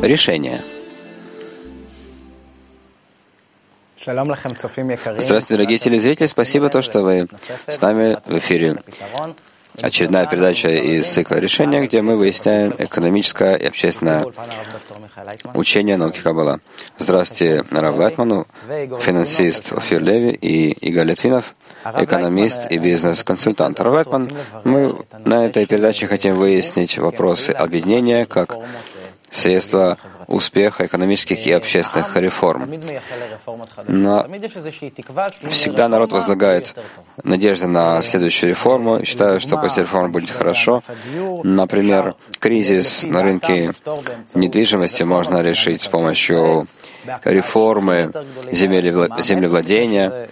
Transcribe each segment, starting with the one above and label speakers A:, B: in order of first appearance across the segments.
A: решения. Здравствуйте, дорогие телезрители. Спасибо, что вы с нами в эфире. Очередная передача из цикла решения, где мы выясняем экономическое и общественное учение науки Каббала. Здравствуйте, Рав Лайтману, финансист Офир Леви, и Игорь Литвинов, экономист и бизнес-консультант. Рав Лайтман, мы на этой передаче хотим выяснить вопросы объединения как средства успеха экономических и общественных реформ. Но всегда народ возлагает надежды на следующую реформу, считая, что после реформы будет хорошо. Например, кризис на рынке недвижимости можно решить с помощью реформы землевладения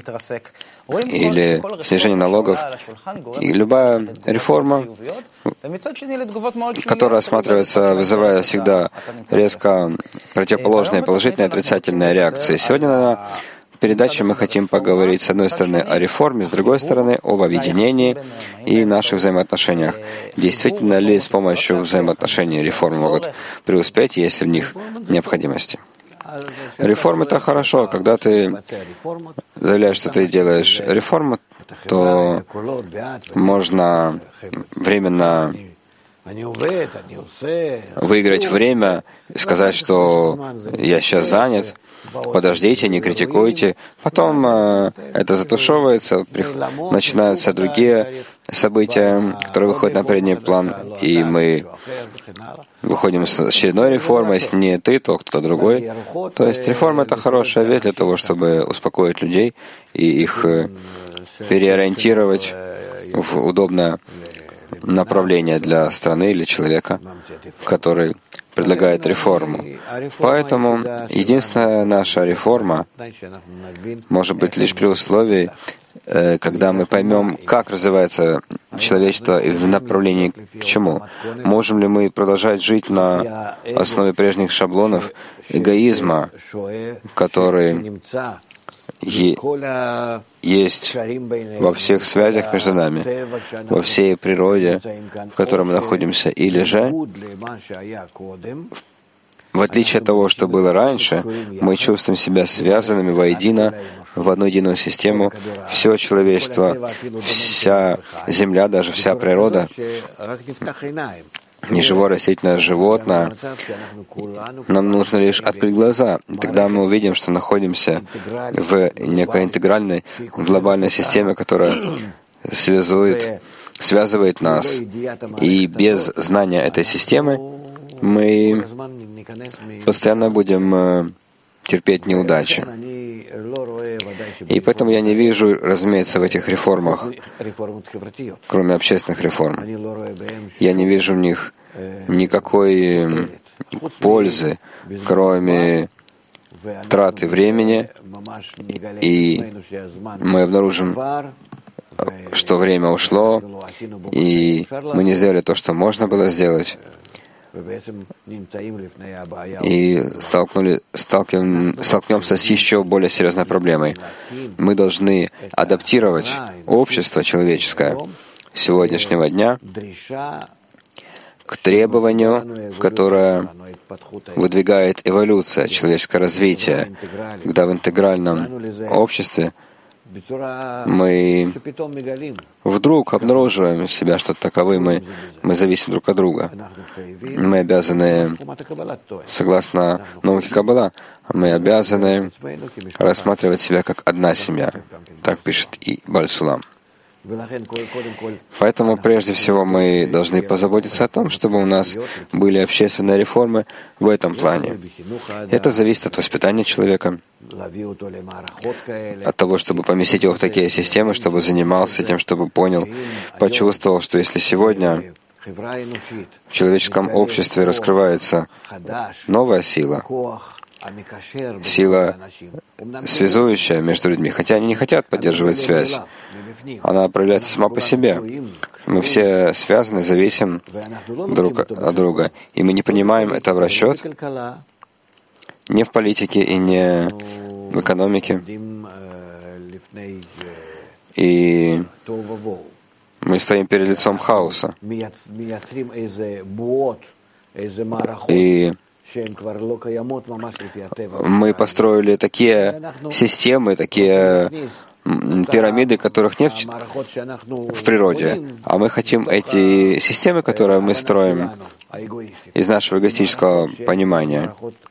A: или снижения налогов. И любая реформа, которая рассматривается, вызывая всегда резко противоположные положительные и отрицательные реакции. Сегодня на передаче мы хотим поговорить, с одной стороны, о реформе, с другой стороны, об объединении и наших взаимоотношениях. Действительно ли с помощью взаимоотношений реформы могут преуспеть, есть ли в них необходимости? Реформа — это хорошо. Когда ты заявляешь, что ты делаешь реформу, то можно временно выиграть время и сказать, что я сейчас занят, подождите, не критикуйте. Потом это затушевывается, начинаются другие события, которые выходят на передний план, и мы выходим с очередной реформой, если не ты, то кто-то другой. То есть реформа — это хорошая вещь для того, чтобы успокоить людей и их переориентировать в удобное направление для страны или человека, который предлагает реформу. Поэтому единственная наша реформа может быть лишь при условии, когда мы поймем, как развивается человечество и в направлении к чему. Можем ли мы продолжать жить на основе прежних шаблонов эгоизма, который есть во всех связях между нами, во всей природе, в которой мы находимся, или же, в отличие от того, что было раньше, мы чувствуем себя связанными воедино, в одну единую систему, все человечество, вся земля, даже вся природа, неживое растительное животное, нам нужно лишь открыть глаза. И тогда мы увидим, что находимся в некой интегральной, глобальной системе, которая связывает нас. И без знания этой системы мы постоянно будем терпеть неудачи. И поэтому я не вижу, разумеется, в этих реформах, кроме общественных реформ, я не вижу в них никакой пользы, кроме траты времени, и мы обнаружим, что время ушло, и мы не сделали то, что можно было сделать, и столкнемся с еще более серьезной проблемой. Мы должны адаптировать общество человеческое сегодняшнего дня к требованию, которое выдвигает эволюция, человеческое развитие, когда в интегральном обществе мы вдруг обнаруживаем себя, что таковы мы зависим друг от друга. Мы обязаны, согласно науке Каббала, мы обязаны рассматривать себя как одна семья. Так пишет и Бааль Сулам. Поэтому прежде всего мы должны позаботиться о том, чтобы у нас были общественные реформы в этом плане. Это зависит от воспитания человека, от того, чтобы поместить его в такие системы, чтобы занимался тем, чтобы понял, почувствовал, что если сегодня в человеческом обществе раскрывается новая сила, сила, связующая между людьми, хотя они не хотят поддерживать связь. Она проявляется сама по себе. Мы все связаны, зависим друг от друга. И мы не принимаем это в расчет ни в политике и не в экономике. И мы стоим перед лицом хаоса. И Мы построили такие системы, такие пирамиды, которых нет в природе. А мы хотим эти системы, которые мы строим из нашего эгоистического понимания.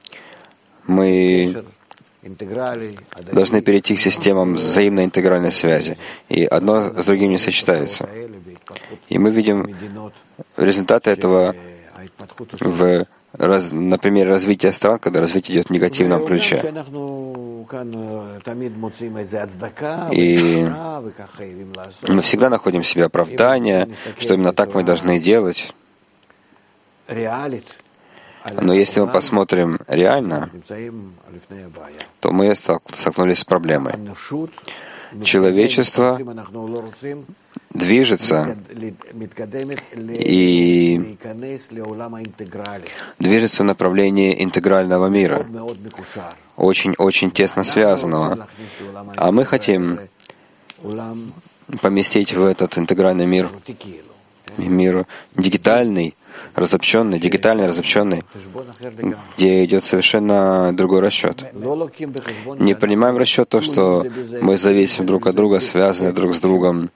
A: Мы должны перейти к системам взаимной интегральной связи. И одно с другим не сочетается. И мы видим результаты этого на примере развития стран, когда развитие идет в негативном ключе. И мы всегда находим в себе оправдание, что именно так мы должны делать. Но если мы посмотрим реально, то мы столкнулись с проблемой. Человечество движется и движется в направлении интегрального мира, очень-очень тесно связанного. А мы хотим поместить в этот интегральный мир дигитальный, разобщенный, где идет совершенно другой расчет. Не принимаем в расчет то, что мы зависим друг от друга, связаны друг с другом.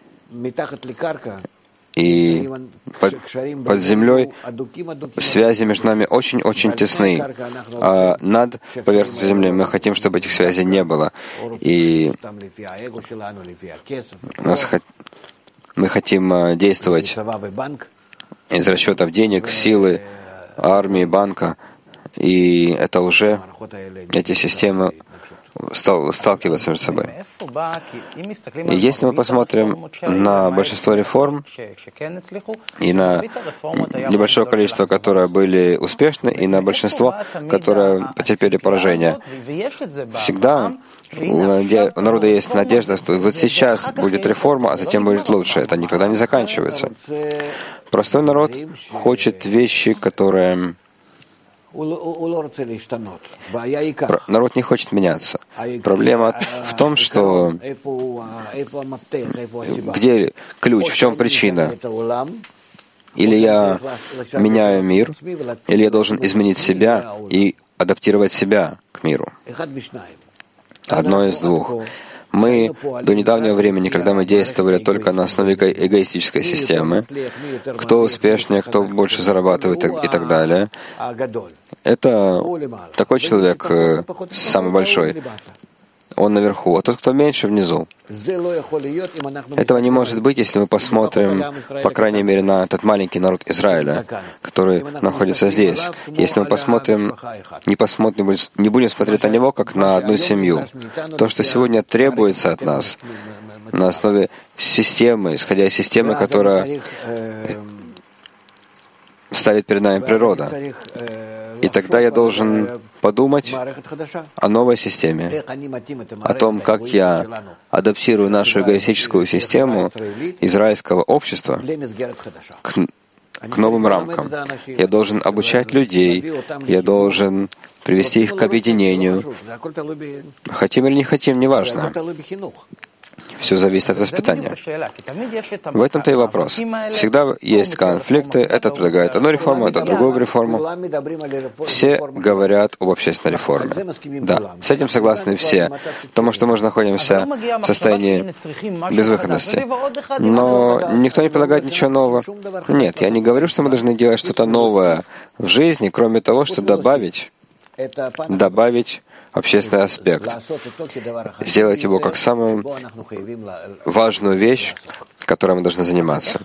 A: И под землей связи между нами очень-очень тесны. А над поверхностью земли мы хотим, чтобы этих связей не было. И мы хотим действовать из расчетов денег, силы, армии, банка. И это уже, эти системы сталкиваются между собой. И если мы посмотрим на большинство реформ и на небольшое количество, которые были успешны, и на большинство, которые потерпели поражение, всегда у народа есть надежда, что вот сейчас будет реформа, а затем будет лучше. Это никогда не заканчивается. Простой народ хочет вещи, которые... Народ не хочет меняться. Проблема в том, что где ключ, в чем причина? Или я меняю мир, или я должен изменить себя и адаптировать себя к миру. Одно из двух. Мы до недавнего времени, когда мы действовали только на основе эгоистической системы, кто успешнее, кто больше зарабатывает и так далее, это такой человек самый большой. Он наверху, а тот, кто меньше, внизу. Этого не может быть, если мы посмотрим, по крайней мере, на этот маленький народ Израиля, который находится здесь. Если мы посмотрим, не будем смотреть на него, как на одну семью. То, что сегодня требуется от нас на основе системы, исходя из системы, которая ставит перед нами природа. И тогда я должен подумать о новой системе, о том, как я адаптирую нашу эгоистическую систему израильского общества к новым рамкам. Я должен обучать людей, я должен привести их к объединению. Хотим или не хотим, неважно. Все зависит от воспитания. В этом-то и вопрос. Всегда есть конфликты. Этот предлагает одну реформу, этот другую реформу. Все говорят об общественной реформе. Да, с этим согласны все, потому что мы же находимся в состоянии безвыходности. Но никто не предлагает ничего нового. Нет, я не говорю, что мы должны делать что-то новое в жизни, кроме того, что добавить общественный аспект, сделать его как самую важную вещь, которой мы должны заниматься.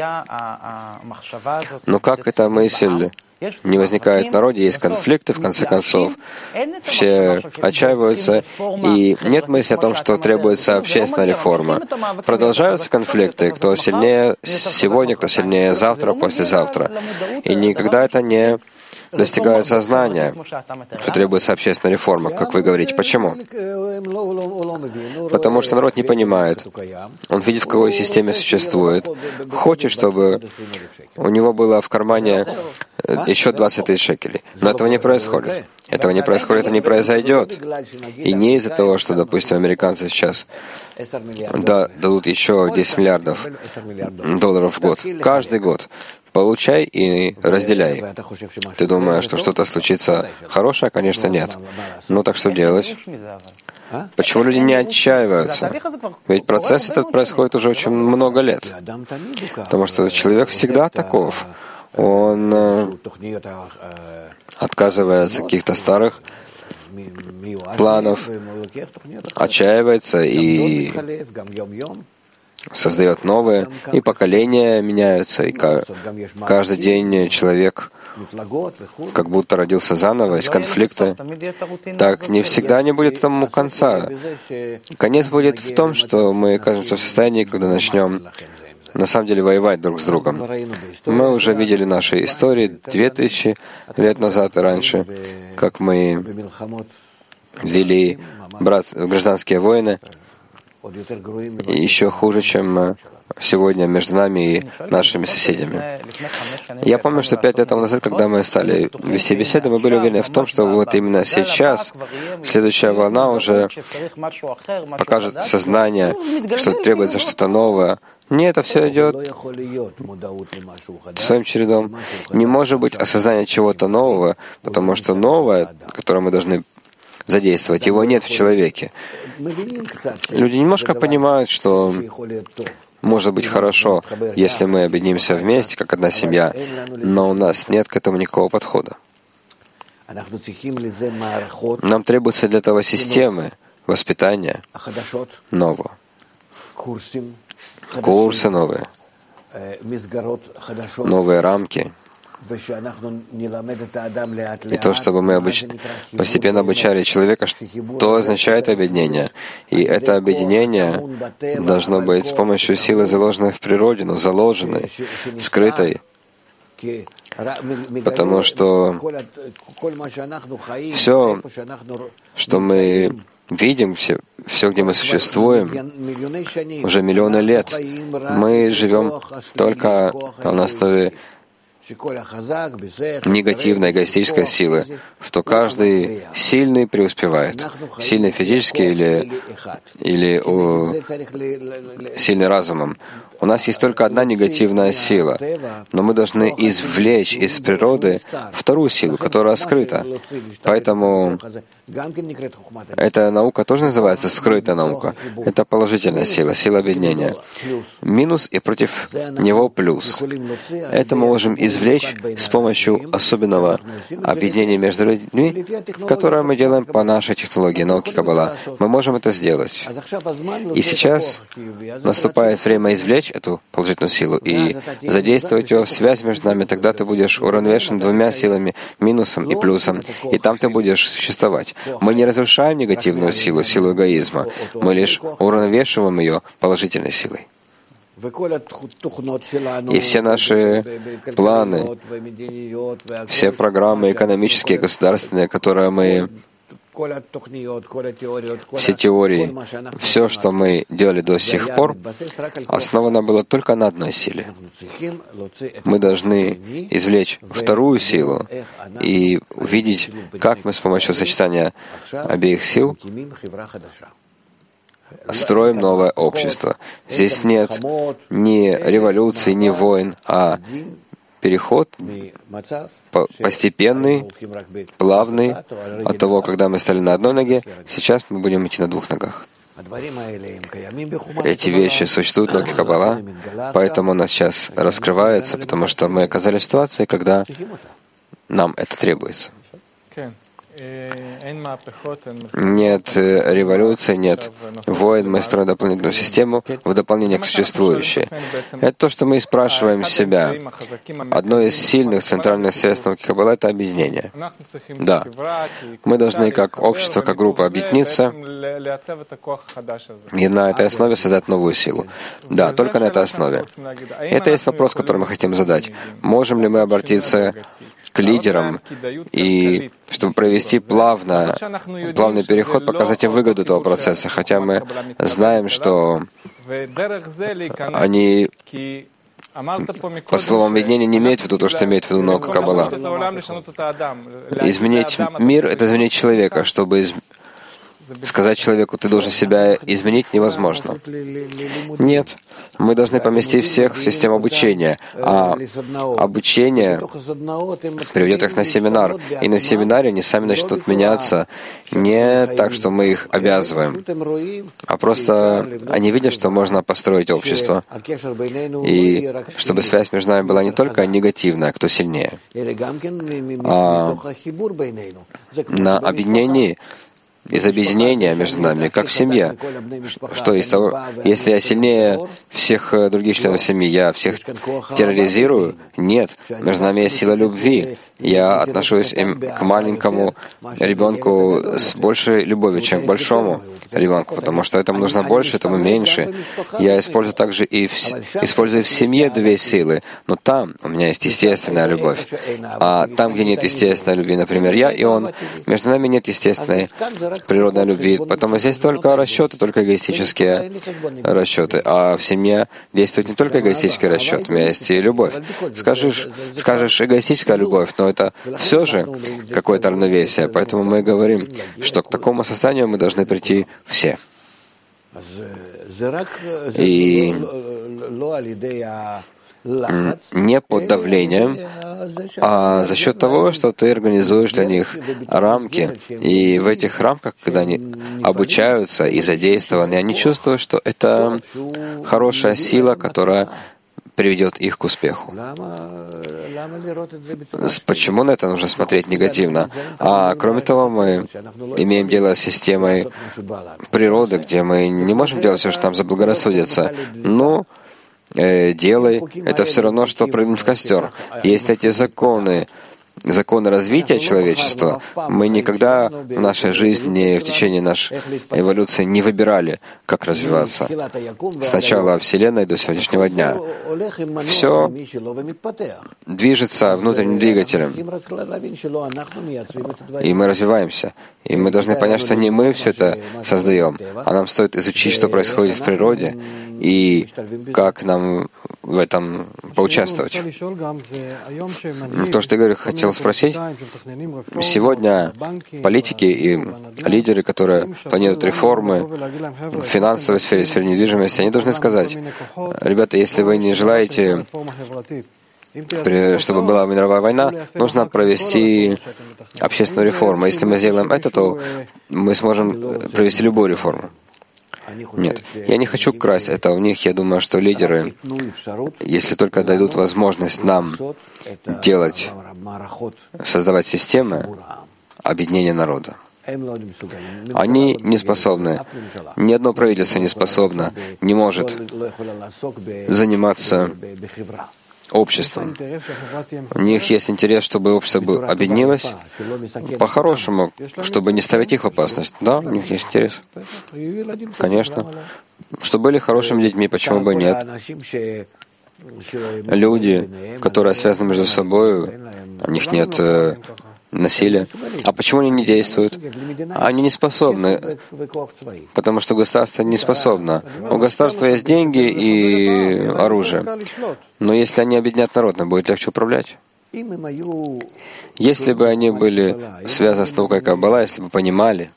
A: Но как эта мысль не возникает в народе, есть конфликты, в конце концов, все отчаиваются, и нет мысли о том, что требуется общественная реформа. Продолжаются конфликты, кто сильнее сегодня, кто сильнее завтра, послезавтра. И никогда это не достигают сознания, что требуется общественная реформа, как вы говорите. Почему? Потому что народ не понимает. Он видит, в какой системе существует. Хочет, чтобы у него было в кармане еще 20 тысяч шекелей. Но этого не происходит. Этого не происходит, это не произойдет. И не из-за того, что, допустим, американцы сейчас дадут еще 10 миллиардов долларов в год. Каждый год. получай и разделяй. Ты думаешь, что что-то случится хорошее? Конечно, нет. Ну так что делать? Почему люди не отчаиваются? Ведь процесс этот происходит уже очень много лет. Потому что человек всегда таков. Он отказывается от каких-то старых планов, отчаивается и создает новые, и поколения меняются, и каждый день человек как будто родился заново из конфликта. Так не всегда не будет этому конца. Конец будет в том, что мы окажемся в состоянии, когда начнем на самом деле воевать друг с другом. Мы уже видели наши истории 2000 лет назад и раньше, как мы вели гражданские войны, и еще хуже, чем сегодня между нами и нашими соседями. Я помню, что 5 лет тому назад, когда мы стали вести беседы, мы были уверены в том, что вот именно сейчас следующая волна уже покажет сознание, что требуется что-то новое. Нет, это все идет своим чередом. Не может быть осознания чего-то нового, потому что новое, которое мы должны задействовать, его нет в человеке. Люди немножко понимают, что может быть хорошо, если мы объединимся вместе, как одна семья, но у нас нет к этому никакого подхода. Нам требуются для этого системы воспитания нового, курсы новые, новые рамки. И то, чтобы мы постепенно обучали человека, что означает объединение. И это объединение должно быть с помощью силы, заложенной в природе, но заложенной, скрытой. Потому что все, что мы видим, все, где мы существуем, уже миллионы лет, мы живем только на основе негативной эгоистической силы, что каждый сильный преуспевает, сильный физически или сильный разумом. У нас есть только одна негативная сила, но мы должны извлечь из природы вторую силу, которая скрыта. Поэтому эта наука тоже называется скрытая наука. Это положительная сила, сила объединения. Минус и против него плюс. Это мы можем извлечь с помощью особенного объединения между людьми, которое мы делаем по нашей технологии науки Каббала. Мы можем это сделать. И сейчас наступает время извлечь эту положительную силу и задействовать ее в связь между нами. Тогда ты будешь уравновешен двумя силами, минусом и плюсом, и там ты будешь существовать. Мы не разрушаем негативную силу, силу эгоизма. Мы лишь уравновешиваем ее положительной силой. И все наши планы, все программы экономические, государственные, которые мы, все теории, все, что мы делали до сих пор, основано было только на одной силе. Мы должны извлечь вторую силу и увидеть, как мы с помощью сочетания обеих сил строим новое общество. Здесь нет ни революции, ни войн, а переход постепенный, плавный от того, когда мы стали на одной ноге, сейчас мы будем идти на двух ногах. Эти вещи существуют в науке Каббала, поэтому у нас сейчас раскрывается, потому что мы оказались в ситуации, когда нам это требуется. Нет революции, нет войн, мы строим дополнительную систему в дополнение к существующей. Это то, что мы и спрашиваем себя. Одно из сильных центральных средств науки Каббала — это объединение. Да. Мы должны как общество, как группа объединиться и на этой основе создать новую силу. Да, только на этой основе. Это есть вопрос, который мы хотим задать. Можем ли мы обратиться к лидерам, и чтобы провести плавный переход, показать им выгоду этого процесса, хотя мы знаем, что они, по словам объединения, не имеют в виду то, что имеет в виду наука Каббала. Изменить мир — это изменить человека. Чтобы сказать человеку, ты должен себя изменить, невозможно. Нет. Мы должны поместить всех в систему обучения, а обучение приведет их на семинар. И на семинаре они сами начнут меняться не так, что мы их обязываем, а просто они видят, что можно построить общество. И чтобы связь между нами была не только негативная, кто сильнее, а на объединении, из объединения между нами, как в семье. Что из того, если я сильнее всех других членов семьи, я всех терроризирую? Нет. Между нами есть сила любви. Я отношусь к маленькому ребенку с большей любовью, чем к большому ребенку, потому что этому нужно больше, этому меньше. Я использую также использую в семье две силы, но там у меня есть естественная любовь. А там, где нет естественной любви, например, я и он, между нами нет естественной природной любви. Поэтому здесь только расчеты, только эгоистические расчеты. А в семье действует не только эгоистический расчет, у меня есть и любовь. Скажешь эгоистическая любовь, но это все же какое-то равновесие. Поэтому мы говорим, что к такому состоянию мы должны прийти все. И не под давлением, а за счет того, что ты организуешь для них рамки. И в этих рамках, когда они обучаются и задействованы, они чувствуют, что это хорошая сила, которая приведет их к успеху. Почему на это нужно смотреть негативно? А кроме того, мы имеем дело с системой природы, где мы не можем делать все, что нам заблагорассудится. Но делай, это все равно, что прыгнуть в костер. Есть эти законы развития человечества. Мы никогда в нашей жизни, в течение нашей эволюции не выбирали, как развиваться. С начала Вселенной до сегодняшнего дня. Все движется внутренним двигателем. И мы развиваемся. И мы должны понять, что не мы все это создаем, а нам стоит изучить, что происходит в природе, и как нам в этом поучаствовать. То, что я хотел спросить, сегодня политики и лидеры, которые планируют реформы в финансовой сфере, в сфере недвижимости, они должны сказать: ребята, если вы не желаете, чтобы была мировая война, нужно провести общественную реформу. Если мы сделаем это, то мы сможем провести любую реформу. Нет, я не хочу красть это у них. Я думаю, что лидеры, если только дадут возможность нам создавать системы объединения народа, они не способны, ни одно правительство не способно, не может заниматься обществом. У них есть интерес, чтобы общество объединилось по-хорошему, чтобы не ставить их в опасность. Да, у них есть интерес. Конечно. Чтобы были хорошими детьми, почему бы нет? Люди, которые связаны между собой, у них нет насилия. А почему они не действуют? Они не способны, потому что государство не способно. У государства есть деньги и оружие. Но если они объединят народ, нам будет легче управлять. Если бы они были связаны с наукой Каббала, если бы понимали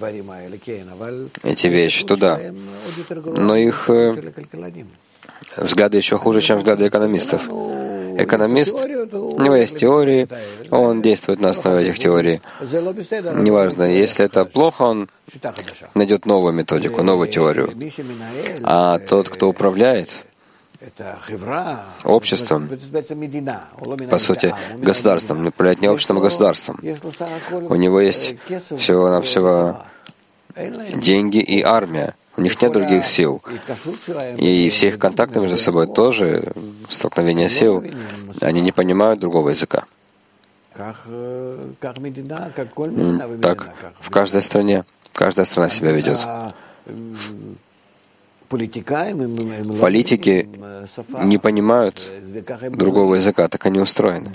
A: эти вещи, то да. Но их взгляды еще хуже, чем взгляды экономистов. Экономист, у него есть теории, он действует на основе этих теорий. Неважно, если это плохо, он найдет новую методику, новую теорию. А тот, кто управляет обществом, по сути, государством, управляет не обществом, а государством. У него есть всего-навсего деньги и армия. У них нет других сил. И все их контакты между собой тоже столкновение сил. Они не понимают другого языка. Так в каждой стране. Каждая страна себя ведет. Политики не понимают другого языка, так они устроены.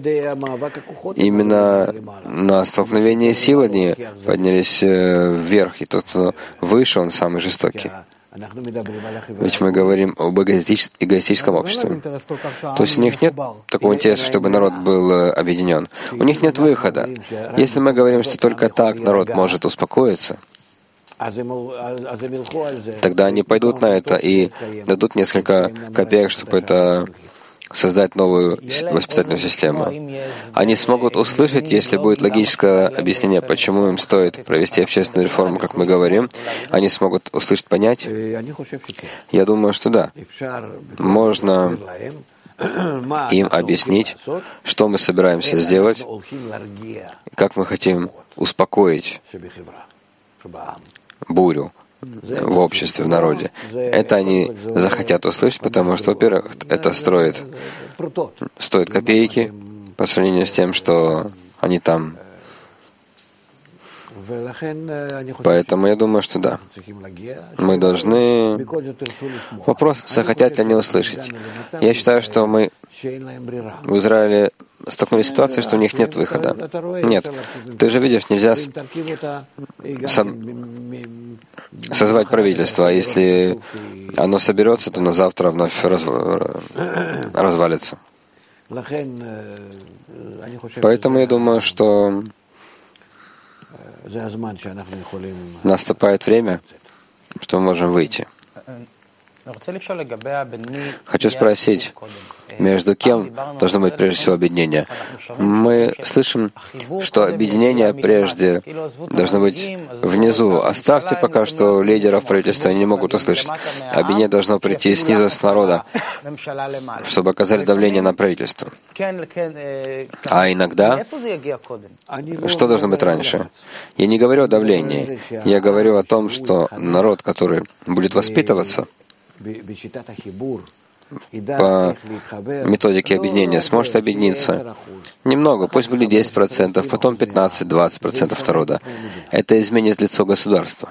A: Именно на столкновение сил они поднялись вверх, и тот, кто выше, он самый жестокий. Ведь мы говорим об эгоистическом обществе. То есть у них нет такого интереса, чтобы народ был объединен. У них нет выхода. Если мы говорим, что только так народ может успокоиться, тогда они пойдут на это и дадут несколько копеек, чтобы это создать новую воспитательную систему. Они смогут услышать, если будет логическое объяснение, почему им стоит провести общественную реформу, как мы говорим, они смогут услышать, понять. Я думаю, что да. Можно им объяснить, что мы собираемся сделать, как мы хотим успокоить бурю в обществе, в народе. Это они захотят услышать, потому что, во-первых, это стоит копейки по сравнению с тем, что они там. Поэтому я думаю, что да. Мы должны... Вопрос, захотят ли они услышать. Я считаю, что мы в Израиле столкнулись с ситуацией, что у них нет выхода. Нет. Ты же видишь, нельзя созвать правительство, а если оно соберется, то на завтра вновь развалится. Поэтому я думаю, что наступает время, что мы можем выйти. Хочу спросить, между кем должно быть прежде всего объединение? Мы слышим, что объединение прежде должно быть внизу. Оставьте пока что лидеров правительства, они не могут услышать. Объединение должно прийти снизу, с народа, чтобы оказали давление на правительство. А иногда, что должно быть раньше? Я не говорю о давлении. Я говорю о том, что народ, который будет воспитываться по методике объединения, сможет объединиться немного, пусть будет 10%, потом 15-20% народа. Это изменит лицо государства.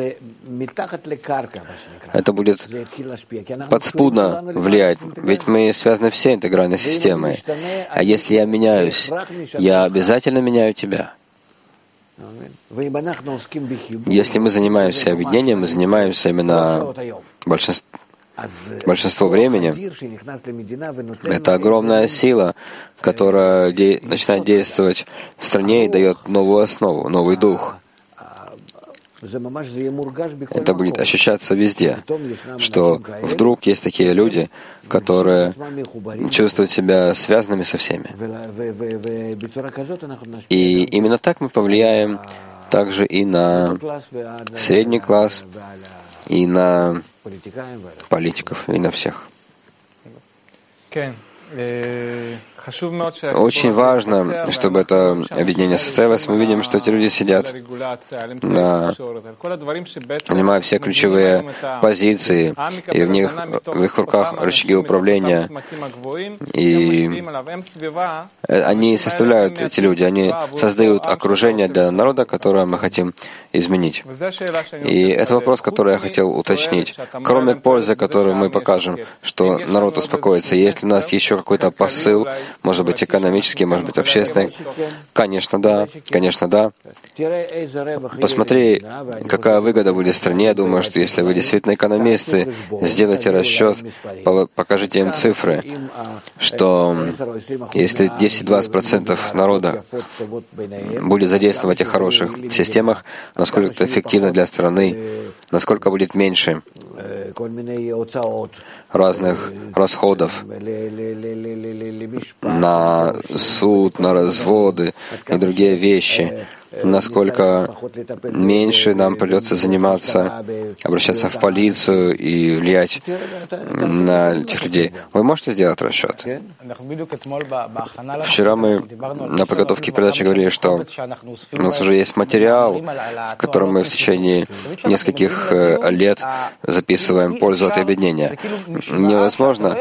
A: Это будет подспудно влиять, ведь мы связаны всей интегральной системой. А если я меняюсь, я обязательно меняю тебя. Если мы занимаемся объединением, мы занимаемся именно большинство времени. Это огромная сила, которая начинает действовать в стране и дает новую основу, новый дух. Это будет ощущаться везде, что вдруг есть такие люди, которые чувствуют себя связанными со всеми. И именно так мы повлияем также и на средний класс, и на политиков, и на всех. Очень важно, чтобы это объединение состоялось. Мы видим, что эти люди сидят, занимая все ключевые позиции, и в их руках рычаги управления. И они составляют, эти люди, они создают окружение для народа, которое мы хотим изменить. И это вопрос, который я хотел уточнить. Кроме пользы, которую мы покажем, что народ успокоится, есть ли у нас еще какой-то посыл, может быть, экономический, может быть, общественный? Конечно, да. Конечно, да. Посмотри, какая выгода будет стране. Я думаю, что если вы действительно экономисты, сделайте расчет, покажите им цифры, что если 10-20% народа будет задействован в этих хороших системах, насколько это эффективно для страны, насколько будет меньше разных расходов на суд, на разводы и другие вещи, насколько меньше нам придется заниматься, обращаться в полицию и влиять на этих людей. Вы можете сделать расчет? Вчера мы на подготовке к передаче говорили, что у нас уже есть материал, который мы в течение нескольких лет записываем пользу от объединения. Невозможно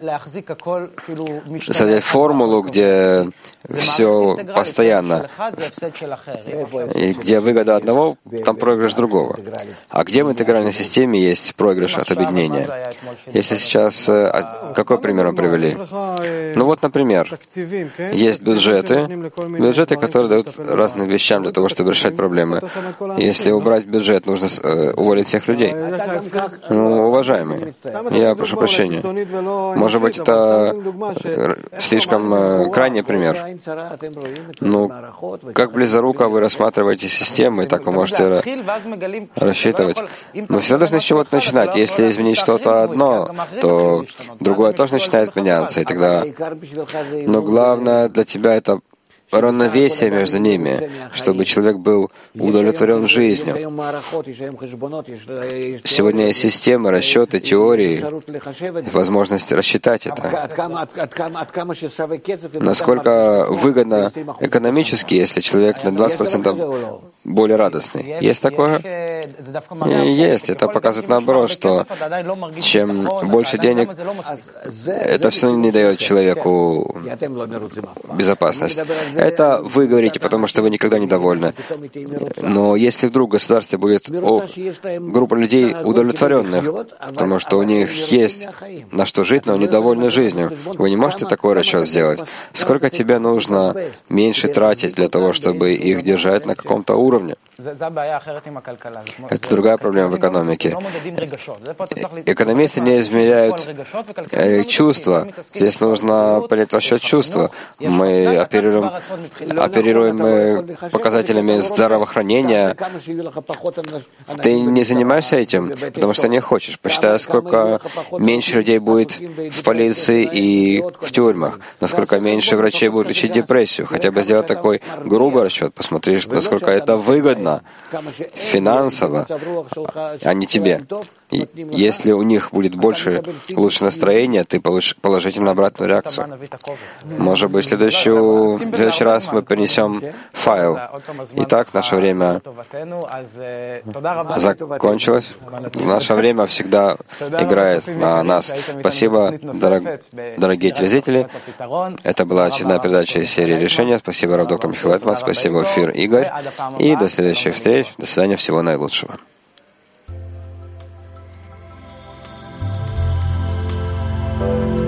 A: создать формулу, где все постоянно, и где выгода одного, там проигрыш другого. А где в интегральной системе есть проигрыш от объединения? Если сейчас... Какой пример мы привели? Ну вот, например, есть бюджеты, которые дают разным вещам для того, чтобы решать проблемы. Если убрать бюджет, нужно уволить всех людей. Ну, уважаемые, я прошу прощения. Может быть, это слишком крайний пример. Ну, как близоруко вы рассматриваете системы, так вы можете рассчитывать. Мы всегда должны с чего-то начинать. Если изменить что-то одно, то другое тоже начинает меняться. И тогда... Но главное для тебя это равновесие между ними, чтобы человек был удовлетворен жизнью. Сегодня есть системы, расчеты, теории, возможность рассчитать это. Насколько выгодно экономически, если человек на 20% более радостный. Есть такое? Есть. Это показывает наоборот, что чем больше денег, это все равно не дает человеку безопасность. Это вы говорите, потому что вы никогда не довольны. Но если вдруг в государстве будет группа людей удовлетворенных, потому что у них есть на что жить, но они довольны жизнью, вы не можете такой расчет сделать. Сколько тебе нужно меньше тратить для того, чтобы их держать на каком-то уровне? Это другая проблема в экономике. Экономисты не измеряют чувства. Здесь нужно принять в расчет чувства. Мы оперируем показателями здравоохранения. Ты не занимаешься этим, потому что не хочешь. Посчитай, сколько меньше людей будет в полиции и в тюрьмах, насколько меньше врачей будут лечить депрессию. Хотя бы сделать такой грубый расчет, посмотри, насколько это выгодно финансово, а не тебе. Если у них будет лучше настроение, ты получишь положительно обратную реакцию. Может быть, в следующий раз мы принесем файл. Итак, наше время закончилось. Наше время всегда играет на нас. Спасибо, дорогие телезрители. Это была очередная передача из серии «Решения». Спасибо, Рав доктор Михаил Лайтман. Спасибо, Офир Игорь. И до следующих встреч. До свидания. Всего наилучшего.
B: Thank you.